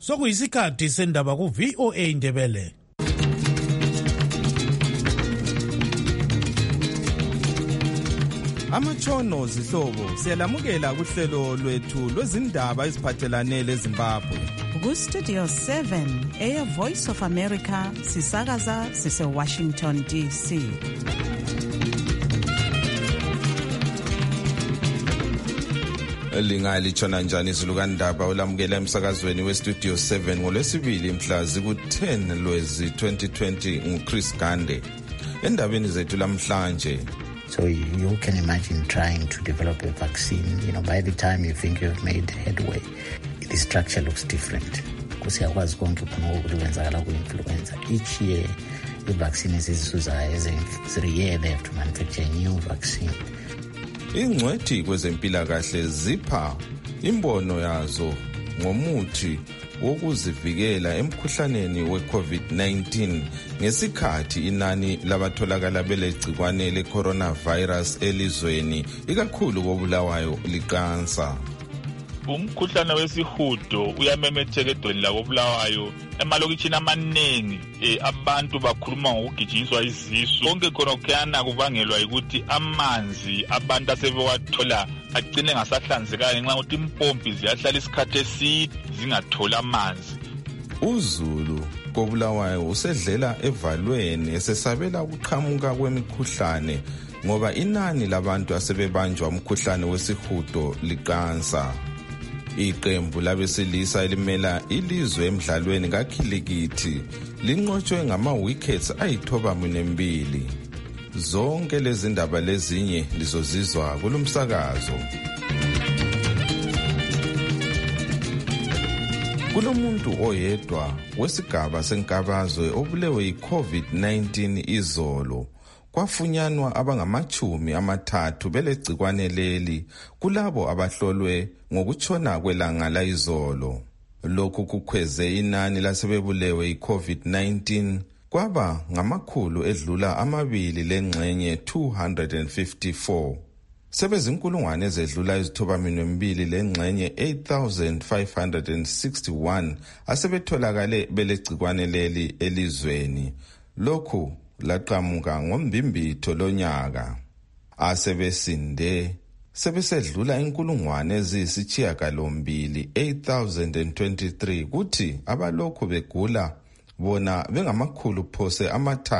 Sokuyisikhathi sendaba ku VOA Indebele. Amatshono zihlobo siyalamukela kuhlelo lwethu lwezindaba eziphathelane leZimbabwe. Ku Studio 7 Air Voice of America sisakaza sise Washington DC. Lingalitshona njani izulukandaba olamukela emsakazweni weStudio 7 ngolwesibili mhla ziku-10 Lwezi 2020 nguChris Gande. Endabeni zethu lamhlanje, so you can imagine trying to develop a vaccine. By the time you think you've made headway, the structure looks different. Kusiyakwazi konke khona okwenzakala ku-influenza. Each year, the vaccine ezizisuzayo every year they have to manufacture a new vaccine. Ingcwethi kwezempilakahle zipha imbono yazo ngomuthi wokuzivikela emkhuhlaneni we-COVID-19 ngesikhathi inani labatholakala belegcikwane le-coronavirus elizweni ikakhulu koBulawayo liqansa. Umkhuhlane wesihudo uyamemetheka edolweni lakoBulawayo emalokitshini amaningi. Abantu bakhuluma ngokugijinyiswa izisu. Konke khona kuyana kubangelwa ukuthi amanzi abantu asebewathola agcine ngasahlanzekanga ngenxa yokuthi impompi ziyahlala isikhathi eside zingathola amanzi. uZulu koBulawayo usedlela evalweni esesabela ukuqhamuka kwemikhuhlane ngoba inani labantu asebebanjwa umkhuhlane wesihudo liqansa. Iqembu labesilisa elimela ilizwe emidlalweni kakhilikithi linqotshwe ngama-wickets ayi-92. Zonke lezi ndaba lezinye lizozizwa kulomsakazo. Kulomuntu oyedwa wesigaba senkabazwe obulewe yi-COVID-19 izolo. Kwafunyanwa abangama-30 belegcikwane leli kulabo abahlolwe ngokutshona kwelanga layizolo. Lokhu kukhweze inani lasebebulewe yi-COVID-19 kwaba ngamakhulu edlula 254. Sebezinkulungwane ezedlula izithoba-2 lengxenye 8,561 asebetholakale belegcikwane leli elizweni. Lokhu laqhamuka ngombimbitho lonyaka. Asebesinde sebesedlula inkulungwane eziyisishiyagalombili 8,023 kuthi abalokhu begula bona bengamakhulu phose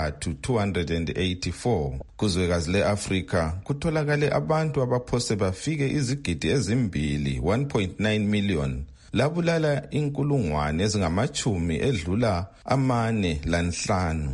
284. Kuzwekazi le-Afrika kutholakale abantu abaphose bafike izigidi ezimbili 1.9 million. Labulala inkulungwane ezingamachumi edlula 45,689.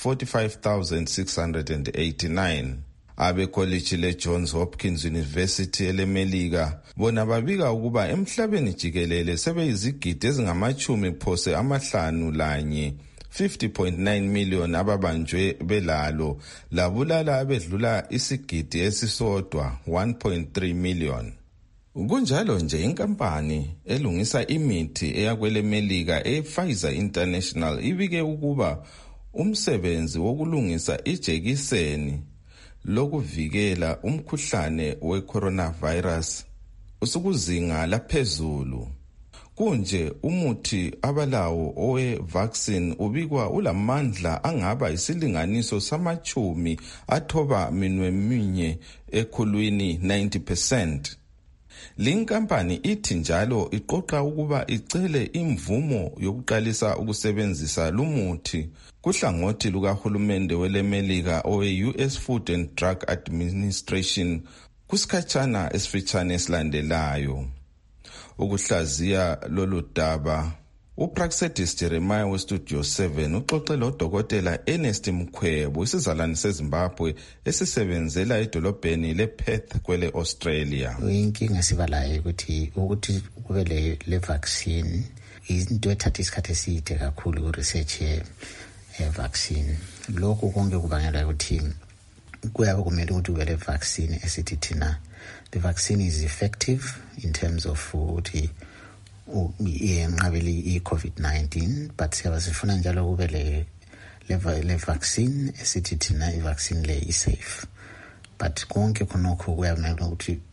45,689. Abekholeji le-Johns Hopkins University elemelika bona babika ukuba emhlabeni jikelele sebeyizigidi ezingamachumi phose 51, 50.9 million ababanjwe belalo, labulala abedlula isigidi esisodwa 1.3 million. Kunjalo nje inkampani elungisa imithi eyakwelemelika ePfizer International ibike ukuba umsebenzi wokulungisa ijekiseni lokuvikela umkhuhlane we-coronavirus usukuzinga laphezulu. Kunje umuthi abalawo owe-vaccine ubikwa ulamandla angaba isilinganiso samachumi athoba minweminye ekhulwini 90%. Linkampani ithi njalo iqoqa ukuba icele imvumo yokuqalisa ukusebenzisa lumuthi kuhlangothi lukahulumende welemelika owe-US Food and Drug Administration kusikhatshana esifitshane esilandelayo. Ukuhlaziya lolu daba, uPraxedis Jeremiah weStudio 7 uxoxe lodokotela Ernest Mkhwebo, isizalwane seZimbabwe esisebenzela edolobheni lePerth kwele Australia. Inkinga sibalayo ukuthi kube le vaccine into ethatha isikhathi eside kakhulu ku-research ye-vaccine. Lokhu konke kubangela ukuthi kuyabe kumele ukuthi kube le vaccine esithi thina the vaccine is effective in terms of ukuthi yenqabele i-COVID-19, but siyabasifuna njalo kube le vaccine esithi thina i-vaccine le is safe. But konke khonokho kuyamele ukuthi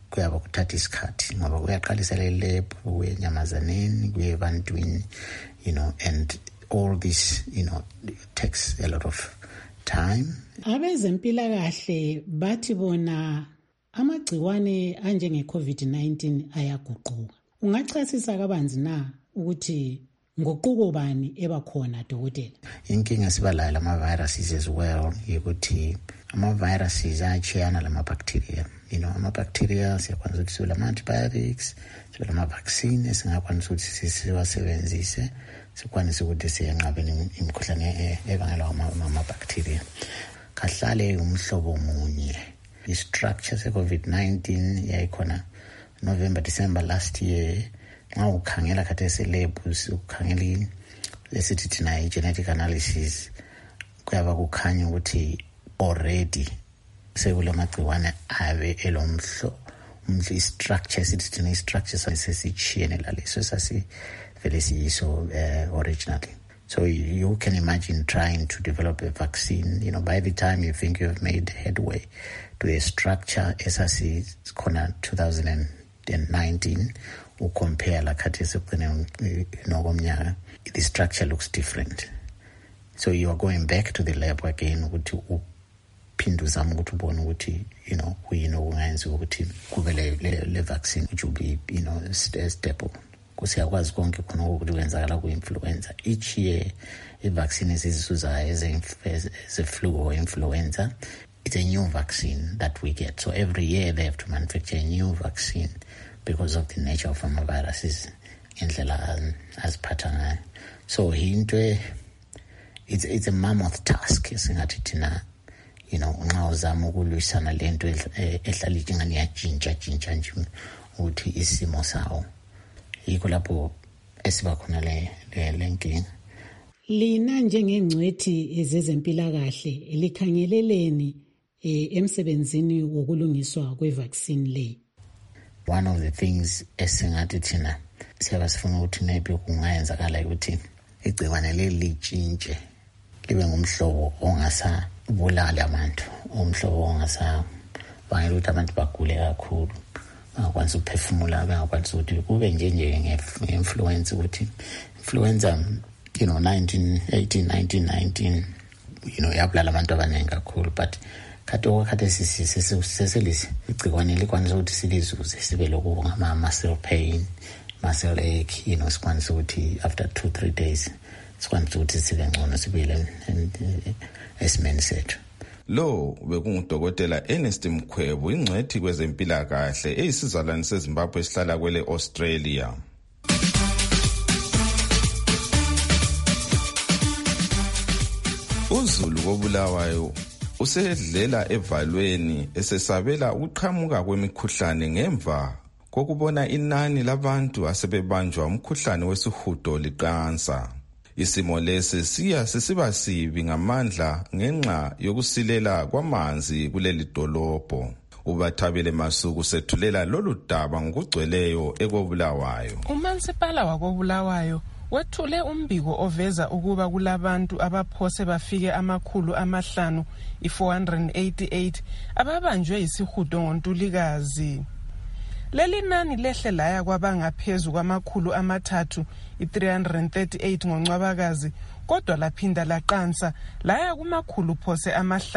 kuyaba kuthatha isikhathi ngoba kuyaqalisa le lab kuyenyamazaneni kuye ebantwini, and all this takes a lot of time. Abezempilakahle bathi bona amagciwane anjenge COVID-19 ayaguquka. Ungachasisa kabanzi na ukuthi ngoquko bani ebakhona dokotela? Inkinga sibalayo lama-viruses as well ukuthi ama-viruses ayachiyana lama-bacteria. Ama-bacteria siyakwanisa ukuthi sibe lama-antibiotics, sibe lama-vaccine esingakwanisa ukuthi siwasebenzise, sikwanise ukuthi siyenqabeni imikhuhlane ebangelwa ngama-bacteria. Kahlale umhlobo munye. I-structure se-COVID-19 yayikhona November, December last year. Nxa ukhangela khathesi labs ukhangela lesithi thina i-genetic analysis kuyaba kukhanya ukuthi already sekulamagciwane abe elomhlo i-structure sithi thina i-structure sesitshiyene laleso sasivele siyiso originally. So you can imagine trying to develop a vaccine, by the time you think you've made headway to a structure esasikhona 2019, compare like the structure looks different. So you are going back to the lab again ukuthi uphinduzama ukuthi ubone ukuthi ungayenza ukuthi kube le vaccine which will be stable. Kusiyakwazi konke khona ukuthi kwenzakala ku-influenza. Each year i-vaccine esizisuzayo eze-flu or influenza, it's a new vaccine that we get. So every year they have to manufacture a new vaccine because of the nature of viruses indlela aziphatha ngayo. So it's a mammoth task esingathi thina nxa uzama ukulwisana lento ehlala ingani yatshintsha nje ukuthi isimo sawo. Yikho lapho esiba khona le nkinga. Lina njengengcwethi ezezempilakahle likhangeleleni emsebenzini wokulungiswa kwe-vaccine le? One of the things esingathi thina siyaba sifuna ukuthi maybe kungayenzakala ukuthi igciwane leli litshintshe libe ngumhlobo ongasabulali abantu, umhlobo ongasabangela ukuthi abantu bagule kakhulu, bangakwanisa ukuphefumula, bangakwanisa ukuthi kube nge-influenza ukuthi influenza 1919 yabulala abantu abaningi kakhulu, but kade seselisi igciwane likwanisa ukuthi silizuze sibe lokhu ngama-muscle pain, muscle ache, sikwanisa ukuthi after 2-3 days sikwanisa ukuthi sibe ngcono sibile esimeni sethu. Lo bekungudokotela Ernest Mkhwebo, ingcwethi kwezempilakahle eyisizalwane seZimbabwe esihlala kwele Australia. uZulu koBulawayo usedlela evalweni esesabela ukuqhamuka kwemikhuhlane ngemva kokubona inani labantu asebebanjwa umkhuhlane wesihudo liqansa. Isimo lesi sisiba sibi ngamandla ngenxa yokusilela kwamanzi kuleli dolobho. uBathabile Masuku sethulela lolu daba ngokugcweleyo ekoBulawayo. Umansipala wakoBulawayo wethule umbiko oveza ukuba kulabantu abaphose bafike 488 ababanjwe yisihudo ngoNtulikazi. Leli nani lehle laya kwabangaphezu kwama338 ngoNcwabakazi, kodwa laphinda laqansa laya kumakhulu phose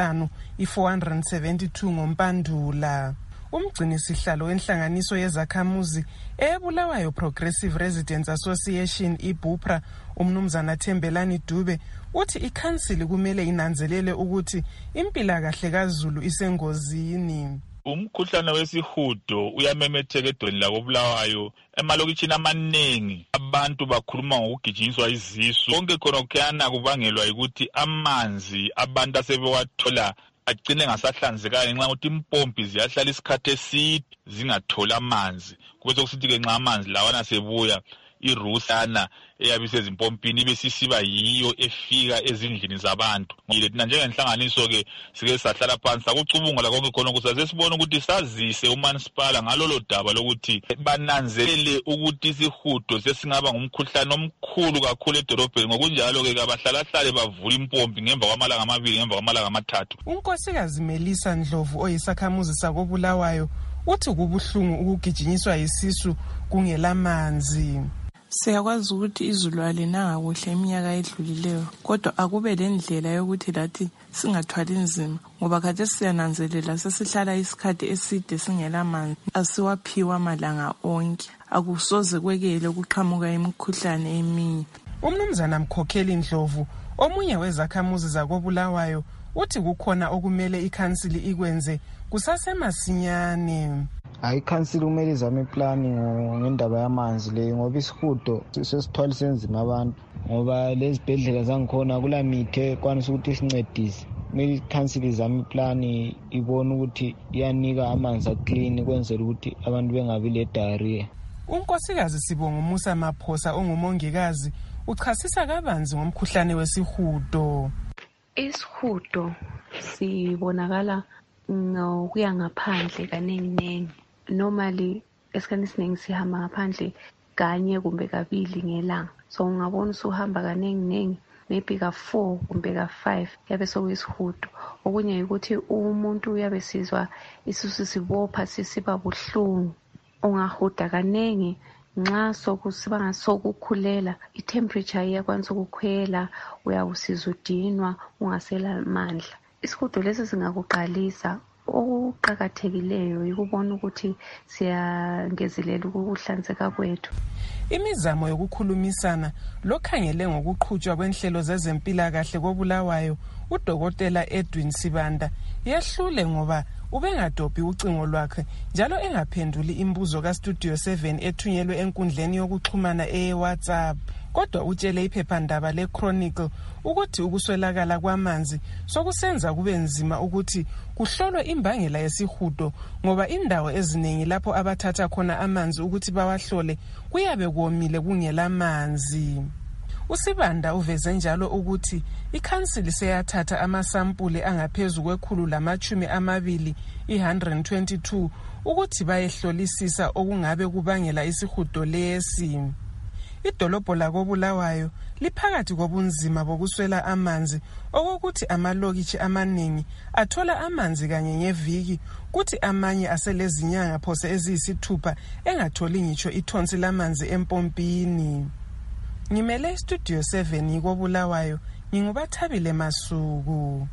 472 ngoMpandula. Umgcini sihlalo wenhlanganiso yezakhamuzi eBulawayo Progressive Residents Association iBupra, umnumzana Thembelani Dube, uthi ikhansili kumele inanzelele ukuthi impilakahle kaZulu isengozini. Umkhuhlane wesihudo uyamemetheka edolweni lakoBulawayo emalokitshini amaningi. Abantu bakhuluma ngokugijinyiswa izisu. Konke khona kuyana kubangelwa ukuthi amanzi abantu asebewathola agcine ngasahlanzekanga ngenxa ukuthi impompi ziyahlala isikhathi eside zingathola amanzi. Kube sokusithi-ke nxa amanzi lawana sebuya irusana eyabisezimpompini ibe sisiba yiyo efika ezindlini zabantu. Ngile thina njengenhlanganiso-ke sike sahlala phansi sakucubungula konke khona ukuze sesibone ukuthi sazise umansipala ngalolo daba lokuthi bananzelele ukuthi isihudo sesingaba ngumkhuhlane omkhulu kakhulu edolobheni. Ngokunjalo-ke abahlalahlale bavula impompi ngemva kwamalanga 2 ngemva kwamalanga 3. Unkosikazi Melisa Ndlovu oyisakhamuzi sakoBulawayo uthi kubuhlungu ukugijinyiswa yisisu kungelamanzi. Siyakwazi ukuthi izulu alinanga kuhle iminyaka edlulileyo, kodwa akube lendlela yokuthi lathi singathwali nzima, ngoba kade siyananzelela sesihlala isikhathi eside singelamanzi, asiwaphiwa amalanga onke, akusoze kwekele ukuqhamuka imikhuhlane eminye. Umnumzana Mkhokheli Ndlovu, omunye wezakhamuzi zakoBulawayo, uthi kukhona okumele ikhansili ikwenze kusasemasinyane. Ikhansili kumele izame iplani ngendaba yamanzi leyo, ngoba isihudo sesithwalise nzima abantu, ngoba lezi bhedlela zangikhona kula mithi ekwanisa ukuthi isincedise. Kumele ikhansili izame iplani ibone ukuthi iyanika amanzi aclean kwenzela ukuthi abantu bengabi le diarrhea. Unkosikazi Sibongo Musa Maphosa ongumongikazi uchasisa kabanzi ngomkhuhlane wesihudo. Isihudo sibonakala ngokuya ngaphandle kaningi. Normally esikhathini esiningi sihamba ngaphandle kanye kumbe kabili ngelanga. So ungabona usuhamba kaningi maybe ka4 kumbe ka5 yabe sokuyisihudo. Okunye ukuthi umuntu uyabe sizwa isisu sibopha sisiba buhlungu. Ungahuda kaningi nxa sokusiba ngasokukhulela, i-temperature iyakwanisa ukukhwela, uyawusizwa udinwa ungasela amandla. Isihudo lesi singakuqalisa. Okuqakathekileyo yikubona ukuthi siyangezelela ukuhlanzeka kwethu. Imizamo yokukhulumisana lokhangele ngokuqhutshwa kwenhlelo zezempilakahle koBulawayo, uDokotela Edwin Sibanda, yehlule ngoba ubengadobhi ucingo lwakhe njalo engaphenduli imibuzo kaStudio 7 ethunyelwe enkundleni yokuxhumana eWhatsApp. Kodwa utshele iphephandaba leChronicle ukuthi ukuswelakala kwamanzi sokusenza kube nzima ukuthi kuhlolwe imbangela yesihudo, ngoba indawo eziningi lapho abathatha khona amanzi ukuthi bawahlole kuyabe komile kungelamanzi. Usibanda uveze njalo ukuthi ikhansili seyathatha amasampule angaphezu kwe120, 122, ukuthi bayehlolisisa okungabe kubangela isihudo lesi. Idolobho lakoBulawayo liphakathi kobunzima bokuswela amanzi, okokuthi amalokitshi amaningi athola amanzi kanye ngeviki, kuthi amanye aselezinyanga phose eziyisithupha engatholi ngitsho ithonsi lamanzi empompini. Ngimele Studio 7 koBulawayo, nginguBathabile Masuku.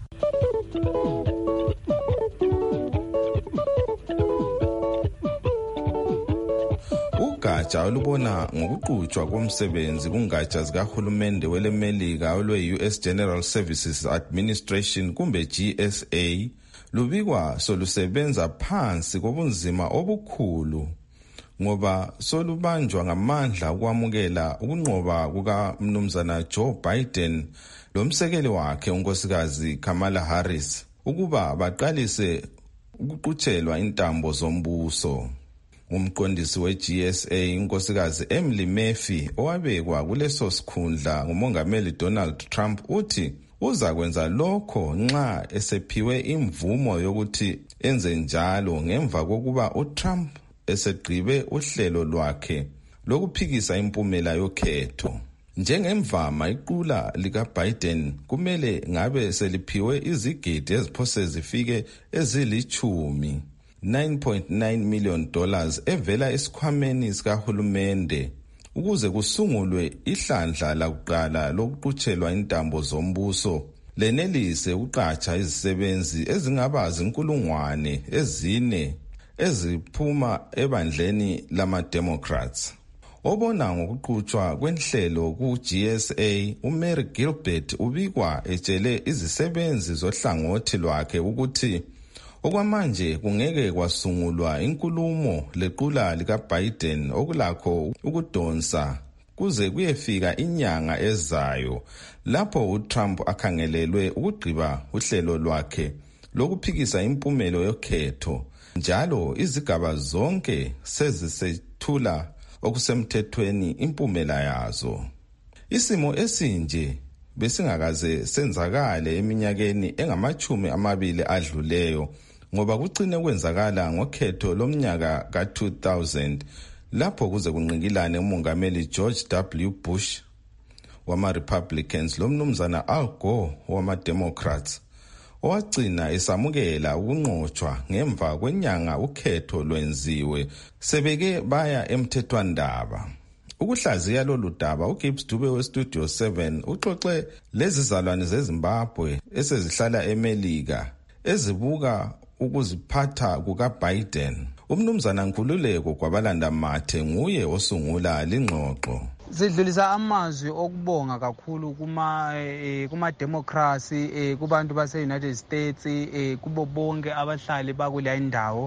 Ugatsha olubona ngokuqhutshwa komsebenzi kungatsha zikahulumende welemelika olwe-US General Services Administration kumbe GSA lubikwa solusebenza phansi kobunzima obukhulu, ngoba solubanjwa ngamandla ukwamukela ukunqoba kukaMnumzana Joe Biden lomsekeli wakhe unkosikazi Kamala Harris ukuba baqalise ukuqutshelwa intambo zombuso. Umqondisi we-GSA unkosikazi Emily Murphy owabekwa kuleso sikhundla ngumongameli Donald Trump uthi uza kwenza lokho nxa esephiwe imvumo yokuthi enze njalo ngemva kokuba uTrump esegqibe uhlelo lwakhe lokuphikisa impumela yokhetho. Njengemvama iqula likaBiden kumele ngabe seliphiwe izigidi eziphose zifike ezili-10, $9.9 million evela esikhwameni sikahulumende ukuze kusungulwe ihlandla lakuqala lokuqutshelwa intambo zombuso lenelise ukuqatsha izisebenzi ezingaba 4,000 eziphuma ebandleni lama-Democrats. Obona ngokuqhutshwa kwenhlelo ku-GSA, uMary Gilbert ubikwa etshele izisebenzi zohlangothi lwakhe ukuthi okwamanje kungeke kwasungulwa inkulumo lequla likaBiden okulakho ukudonsa kuze kuyefika inyanga ezayo lapho uTrump akhangelelwe ukugqiba uhlelo lwakhe lokuphikisa impumelo yokhetho, njalo izigaba zonke sezisethula okusemthethweni impumela yazo. Isimo esinje besingakaze senzakale eminyakeni engama-20 adluleyo, ngoba kucine kwenzakala ngokhetho lomnyaka ka-2000 lapho kuze kunqikilane umongameli George W. Bush wama-Republicans lomnumzana Al Gore wama-Democrats. owagcina esamukela ukunqotshwa ngemva kwenyanga ukhetho lwenziwe sebeke baya emthethwandaba. Ukuhlaziya lolu daba uGibbs Dube weStudio 7 uxoxe lezizalwane zeZimbabwe esezihlala eMelika ezibuka ukuziphatha kukaBiden. Umnumzana Nkululeko kwabalanda mathe nguye osungula lingxoxo. Sidlulisa amazwi okubonga kakhulu kuma democracy kubantu base United States kubo bonke abahlali bakule ndawo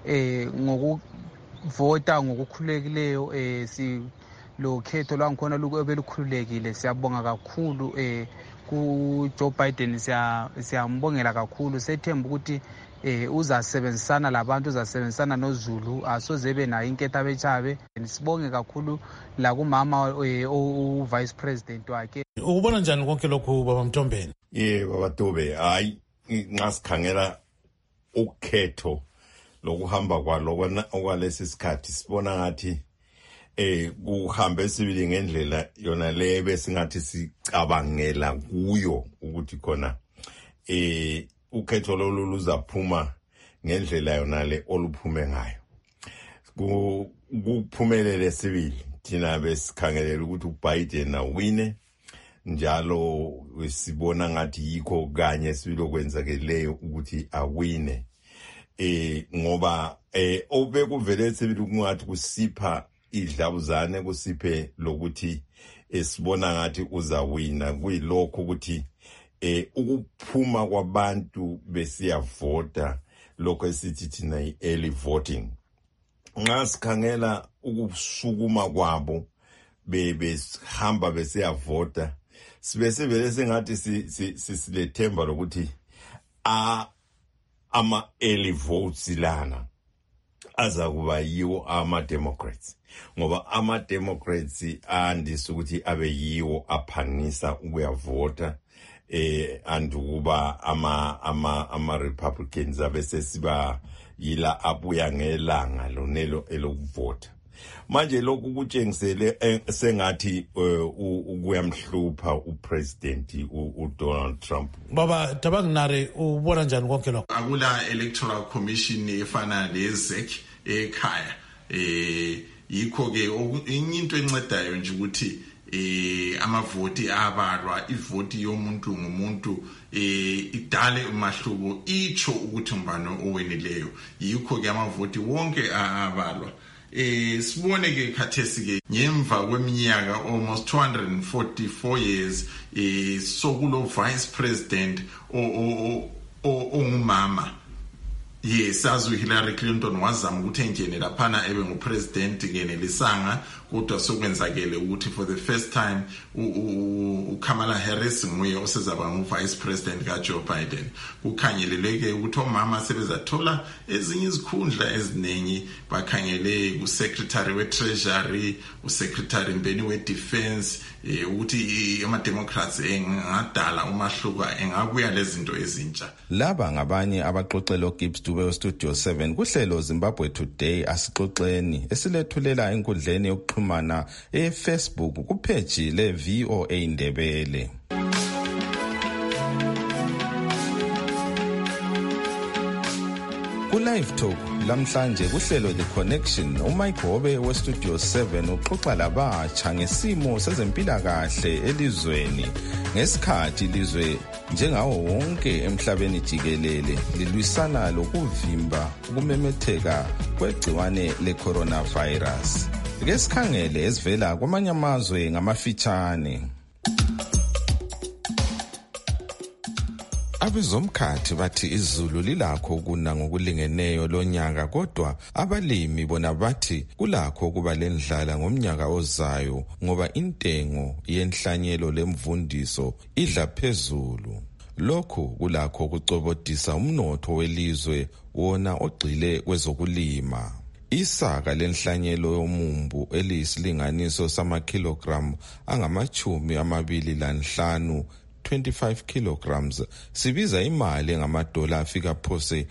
ngokuvota ngokukhululekileyo si lo khetho lwangikhona obelukhululekile. Siyabonga kakhulu ku Joe Biden, siyambongela kakhulu. Sethemba ukuthi uzasebenzisana labantu, uzasebenzisana noZulu, asozebe nayo inketho abechabe. Sibonge kakhulu la kumama vice president wakhe. Ubona njani konke lokhu baba Mtombeni? Baba Dube, hayi nxa sikhangela ukhetho lokuhamba kwalo okwalesi sikhathi sibona ngathi kuhambe sibili ngendlela yona le besingathi sicabangela kuyo ukuthi khona ukhetho lolu luzaphuma ngendlela yona le oluphume ngayo. Kuphumelele sibili thina besikhangelela ukuthi uBiden awine, njalo sibona ngathi yikho kanye sibili okwenzakeleyo ukuthi awine. Ngoba obekuvele sibili kungathi kusipha idlabuzane, kusiphe lokuthi sibona ngathi uzawina, kuyilokho ukuthi ukuphuma kwabantu besiyavota, lokho esithi thina early voting. Nxa sikhangela ukusukuma kwabo behamba besiyavota, sibesivele sengathi silethemba lokuthi ama early votes lana azakuba yiwo ama-Democrats, ngoba ama-Democrats andisa ukuthi abe yiwo aphangisa ukuyavota andukuba ama-Republicans abesesiba yila abuya ngelanga lonelo elokuvota. Manje lokhu kutshengisele sengathi ukuyamhlupha upresident uDonald Trump. Baba Tabanginare, ubona njani konke lokho? Akula electoral commission efana leZEC ekhaya, yikho ke into encedayo nje ukuthi amavoti abalwa, ivoti yomuntu ngumuntu idale umahluko, icho ukuthi umbano owenileyo. Yikho ke amavoti wonke abalwa. Sibone ke khathesi ke ngemva kweminyaka almost 244 years sokulo vice president ongumama. Yes, sazi Hillary Clinton wazama ukuthi engene laphana ebe ngupresident ngenelisanga, kodwa sokwenzakele ukuthi for the first time uKamala Harris nguye osezaba nguvice president kaJoe Biden. Kukhangeleleke ukuthi omama sebezathola ezinye izikhundla eziningi, bakhangele uSecretary weTreasury, uSecretary mbeni weDefense, ukuthi ama-Democrats engadala umahluka, engabuya lezinto ezintsha. Laba ngabanye abaxoxelo Gibbs Dube weStudio 7 kuhlelo Zimbabwe Today asixoxeni esilethulela enkundleni yokuxhumana eFacebook kupage le VOA Indebele. Ku-Live Talk lamhlanje kuhlelo The Connection, uMike Hobe weStudio 7 uxoxa labatsha ngesimo sezempilakahle elizweni ngesikhathi ilizwe njengawo wonke emhlabeni jikelele lilwisana lokuvimba ukumemetheka kwegciwane le-coronavirus. Ke sikhangele ezivela kwamanye amazwe ngamafitshane. Abezomkhathi bathi izulu lilakho ukuna ngokulingeneyo lonyaka, kodwa abalimi bona bathi kulakho ukuba lendlala ngomnyaka ozayo ngoba intengo yenhlanyelo lemvundiso idla phezulu. Lokhu kulakho ukucobodisa umnotho welizwe wona ogxile kwezokulima. Isaka lenhlanyelo yomumbu eliyisilinganiso sama-kilogram angama-25 25 kilograms sibiza imali ngamadola afika phose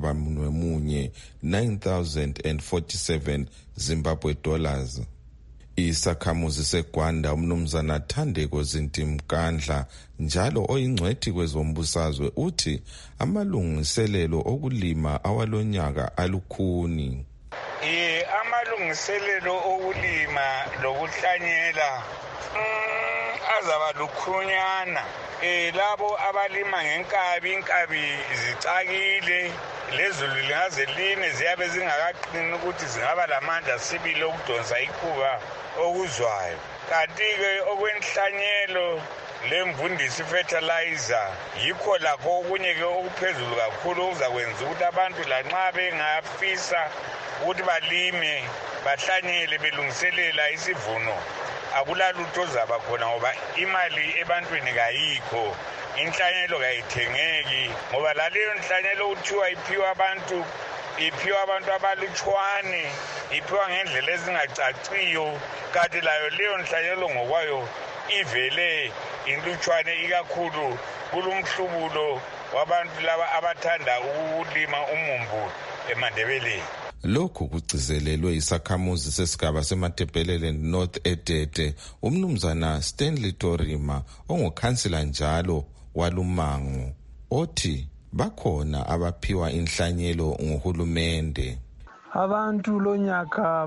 $9,047 Zimbabwe dollars. Isakhamuzi seGwanda umnumzana Thandeko Zintimkandla njalo oyingcwethi kwezombusazwe uthi amalungiselelo okulima awalonyaka alukhuni. Amalungiselelo okulima lokuhlanyela azaba lukhunyana. Labo abalima ngenkabi, inkabi zicakile, lezulu lingaze line ziyabe zingakaqini ukuthi zingaba lamandla sibili okudonsa ikhuba okuzwayo. Kanti-ke okwenhlanyelo lemvundisi fertilizer yikho lakho okunye-ke okuphezulu kakhulu okuzakwenza ukuthi abantu lanxa bengafisa ukuthi balime bahlanyele belungiselela isivuno akulalutho zaba khona ngoba imali ebantwini kayikho, inhlanyelo kayithengeki ngoba laleyo nhlanyelo kuthiwa iphiwa abantu abalutshwane, iphiwa ngendlela ezingacaciyo, kanti layo leyo nhlanyelo ngokwayo ivele intutshwane ikakhulu kulumhlubulo wabantu laba abathanda ukulima umumbu eMandebeleni. Lokhu kugcizelelwe isakhamuzi sesigaba seMatebelele North eDede umnumzana Stanley Torima ongukhansila njalo walumango othi bakhona abaphiwa inhlanyelo nguhulumende. Abantu lonyaka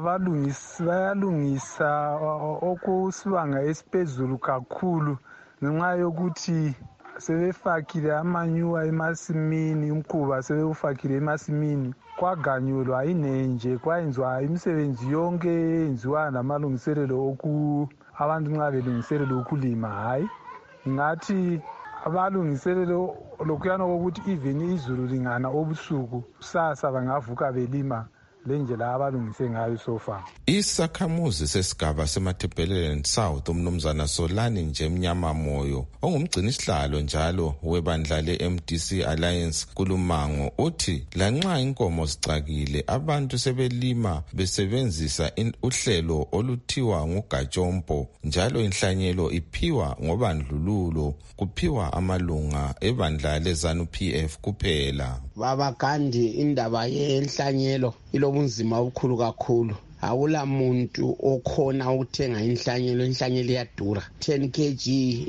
bayalungisa okusibanga esiphezulu kakhulu ngenxa yokuthi sebefakile amanyuwa emasimini, umkhuba sebewufakile emasimini, kwaganyulwa inenje, kwayenziwa imisebenzi yonke yenziwa namalungiselelo abantu nxa belungiselelo ukulima. Hayi ngathi abalungiselelo lokuyana ukuthi even izulu lingana obusuku kusasa bangavuka belima lenjela abalungise ngayo sofa. Isakhamuzi sesigaba seMatebelele South umnumzana Solani nje Mnyama Moyo ongumgcinisihlalo njalo webandla le-MDC Alliance kulumango uthi lanxa inkomo zicakile abantu sebelima besebenzisa uhlelo oluthiwa nguGajompo njalo inhlanyelo iphiwa ngobandlululo kuphiwa amalunga ebandla leZANU PF kuphela. Babagandi indaba yenhlanyelo ilobunzima obukhulu kakhulu. Awula muntu okhona ukuthenga inhlanyelo iyadura. 10 kg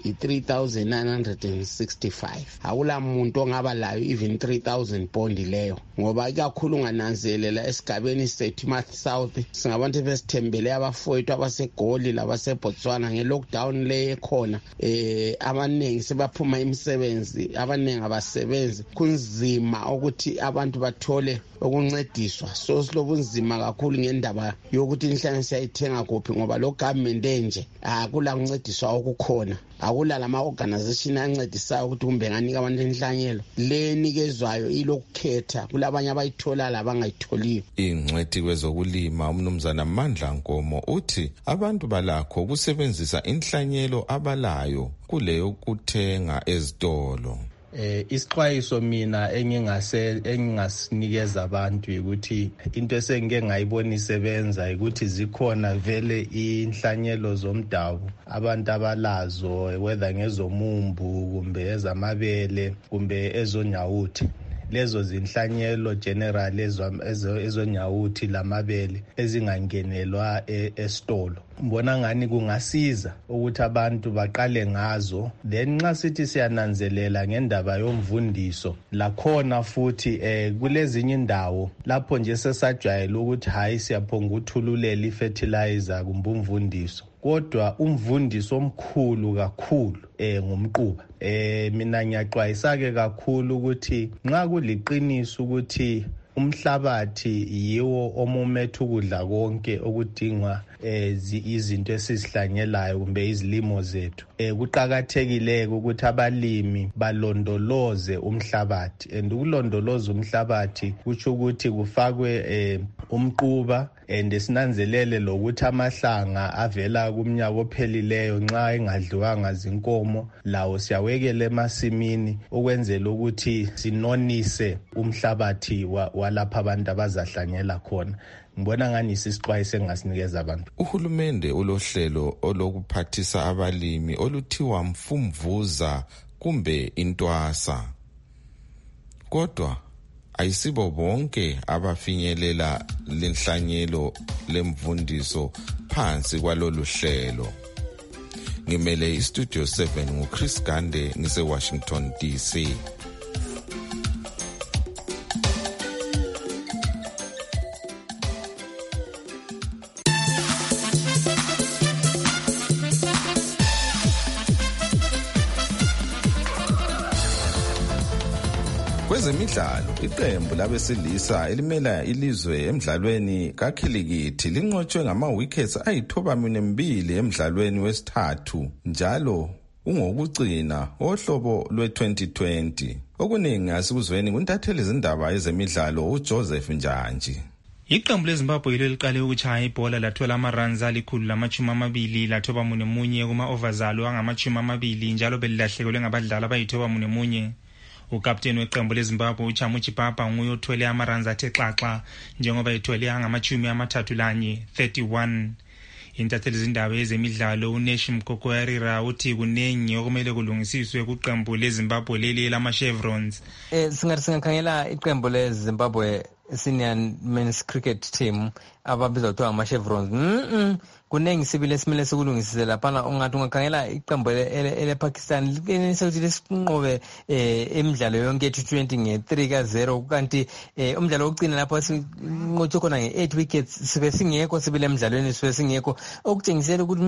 i-3,965. Awula muntu ongaba layo even 3,000 bond leyo. Ngoba ikakhulu ngananzelela esigabeni sethu North South singabantu besithembele abafowethu abaseGoli labaseBotswana nge-lockdown le ekhona. Abanengi sebaphuma imisebenzi, abanengi abasebenzi. Kunzima ukuthi abantu bathole ukuncediswa. So silobunzima kakhulu ngendaba yokuthi inhlanyelo siyayithenga kuphi ngoba lo government enje akula kuncediswa okukhona. Akula lama organization ancedisayo ukuthi kumbe nganika abantu inhlanyelo. Le nikezwayo ilokukhetha kulabanye abayithola labangayitholiyo. Ingcwethi kwezokulima umnumzana Mandla Nkomo uthi abantu balakho ukusebenzisa inhlanyelo abalayo kuleyo kuthenga ezitolo. Isixwayiso mina engingasinikeza abantu ukuthi into esengike ngayibona isebenza ukuthi zikhona vele inhlanyelo zomdabu abantu abalazo whether ngezomumbu kumbe ezamabele kumbe ezonyawuthi. Lezo zinhlanyelo general ezonyawuthi lamabele ezingangenelwa esitolo. Mbona ngani kungasiza ukuthi abantu baqale ngazo. Then nxa sithi siyananzelela ngendaba yomvundiso lakhona futhi kulezinye indawo lapho nje sesajwayele ukuthi hayi siyaphonga ukuthululela ifertilizer kumbe umvundiso. Kodwa umvundiso omkhulu kakhulu ngumquba. Mina ngiyaxwayisa-ke kakhulu ukuthi nxa kuliqiniso ukuthi umhlabathi yiwo omumethe ukudla konke okudingwa izinto esizihlanyelayo kumbe izilimo zethu. Kuqakathekile ukuthi abalimi balondoloze umhlabathi, and ukulondoloza umhlabathi kutsho ukuthi kufakwe umquba and sinanzelele lokuthi amahlanga avela kumnyaka ophelileyo nxa engadliwanga zinkomo lawo siyawekela emasimini ukwenzela ukuthi sinonise umhlabathi walapha abantu abazahlanyela khona. Ngibona ngani isixwayiso engasinikeza abantu. Uhulumende ulohlelo olokuphathisa abalimi oluthiwa Mfumvuza kumbe Intwasa. Kodwa ayisibo bonke abafinyelela lenhlanyelo lemvundiso ngaphansi kwalolu hlelo. Ngimele iStudio 7 nguChris Gande ngise-Washington DC. Kwezemidlalo, iqembu labesilisa elimela ilizwe emidlalweni kakhilikithi linqotshwe ngama-wickets ayi-92 emidlalweni wesithathu njalo ungokugcina ohlobo lwe-2020. Okuningi asikuzweni kuntatheli izindaba ezemidlalo uJoseph Njanji. Iqembu leZimbabwe yilo liqale ukutshaya ibhola lathola ama-runs ali-120 lathoba 1 kuma-overs angama-20 njalo belilahlekelwe ngabadlali abayi-91. Ukapteni weqembu leZimbabwe uChamuchi Papa nguye othwele ama-runs athe xaxa njengoba ethwele angama-31 31. Intatheli izindaba ezemidlalo uNesh Mkokoyarira uthi kunengi okumele kulungisiswe kuqembu leZimbabwe leli lama-chevrons. Singakhangela iqembu leZimbabwe senior men's cricket team ababizwa kuthiwa ngama-chevrons. Kunengi sibile simele sikulungisise laphana ungathi ungakhangela iqembu ele-Pakistan liqinise ukuthi lesinqobe emidlalo yonke ye-T20 nge-3-0 kanti umdlalo wokugcina lapho sinqotshwe khona nge-8 wickets sibe singekho sibile emidlalweni sibe singekho okutshengisela ukuthi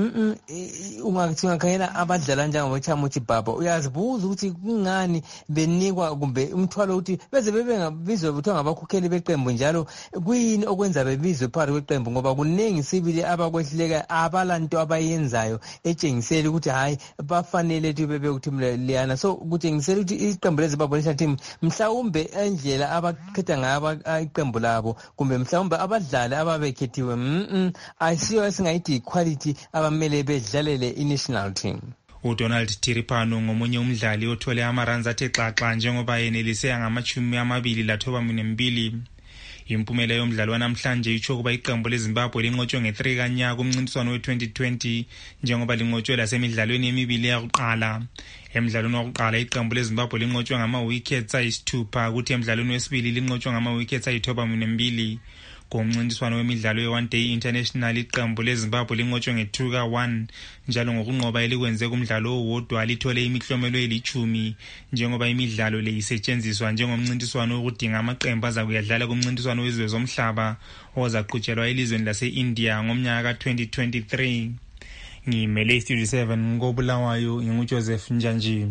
ungakhangela abadlala njengoChamuchi Papa uyazibuza ukuthi kungani benikwa kumbe umthwalo ukuthi beze bebengabizwe kuthiwa ngabakhokheli beqembu njalo kuyini okwenza bebizwe phakathi kweqembu ngoba kunengi sibile abakwehluleka abalanto abayenzayo etshengisela ukuthi hayi bafanele ukuthi bebe kuteam leyana. So kutshengisela ukuthi iqembu leZimbabwe national team mhlawumbe endlela abakhetha ngayo iqembu labo kumbe mhlawumbe abadlali ababekhethiwe ayisiyo esingayithi quality abamele bedlalele i-national team. uDonald Tiripano ngomunye umdlali othole ama-runs athe xaxa njengoba yenelise angama-20 lathoba 2. Impumela yomdlalo wanamhlanje itsho kuba iqembu leZimbabwe linqotshwe nge-3 kanyaka kumncintiswano we-2020 njengoba linqotshwe lasemidlalweni emibili yakuqala. Emidlalweni wokuqala iqembu leZimbabwe linqotshwe ngama-wickets ayi-6 kuthi emidlalweni wesibili linqotshwe ngama-wickets ayi-2. Kumncintiswano wemidlalo ye-One Day International iqembu leZimbabwe linqotshwe nge-2-1 njalo ngokunqoba elikwenze kumdlalo owodwa lithole imihlomelo eli-10 njengoba imidlalo le isetshenziswa njengomncintiswano wokudinga amaqembu azakuyadlala kumncintiswano wezizwe zomhlaba ozaqhutshelwa elizweni lase-India ngomnyaka ka-2023. Ngimele iStudio 7 ngobulawayo nginguJoseph Njanji.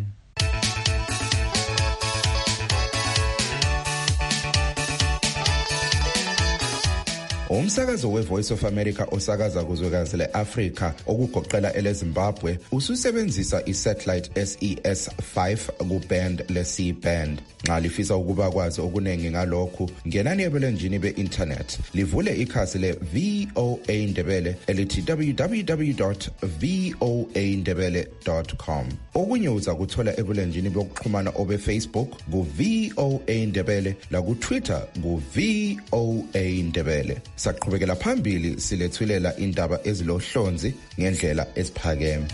Umsakazo weVoice of America osakaza kuzwekazi leAfrika okugoqela eleZimbabwe ususebenzisa isatellite SES5 kuband le-C-band. Nxa lifisa ukuba kwazi okunengi ngalokhu, ngenani ebulenjini be-internet livule ikhasi le-VOA Ndebele elithi www.voandebele.com. Okunye uza kuthola ebulenjini bokuxhumana obe-Facebook ku-VOA Ndebele laku-Twitter ku-VOA Ndebele. Saqhubekela phambili silethulela indaba ezilohlonzi ngendlela esiphakeme.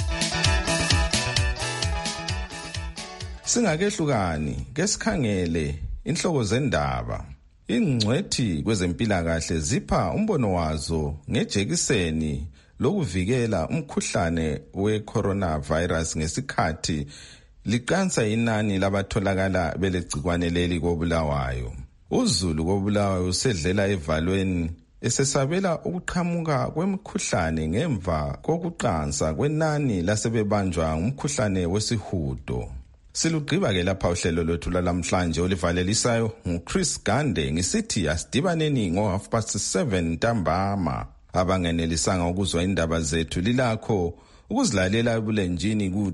Singakehlukani ke sikhangele inhloko zendaba. Ingcwethi kwezempilakahle zipha umbono wazo ngejekiseni lokuvikela umkhuhlane we-coronavirus ngesikhathi liqansa inani labatholakala belegcikwane leli koBulawayo. uZulu koBulawayo usedlela evalweni esesabela ukuqhamuka kwemikhuhlane ngemva kokuqansa kwenani lasebebanjwa ngumkhuhlane wesihudo. Silugqiba ke lapha uhlelo lwethu lamhlanje olivalelisayo nguChris Gande ngisithi asidibaneni ngo-7:30 ntambama. Abangenelisanga ukuzwa indaba zethu lilakho ukuzilalela ebulenjini ku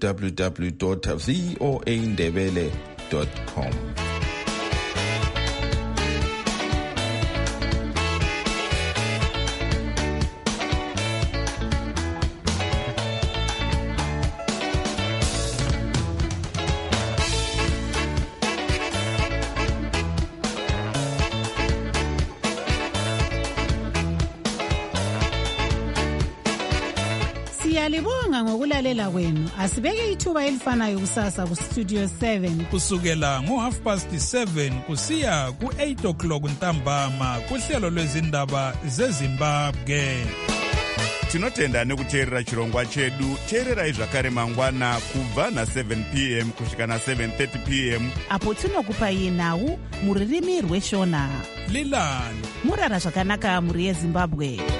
www.voandebele.com. Siyalibonga ngokulalela kwenu. Asibeke ithuba elifanayo kusasa ku Studio 7 kusukela ngo-7:30 kusiya ku-8 o'clock ntambama kuhlelo lwezindaba zeZimbabwe. tinotenda nekuteerera chirongwa chedu. Teererai zvakare mangwana kubva na7 p.m. kusvika na7:30 p.m. apo tinokupai nhau muririmi rweshona. Learn. Murara zvakanaka muri yeZimbabwe.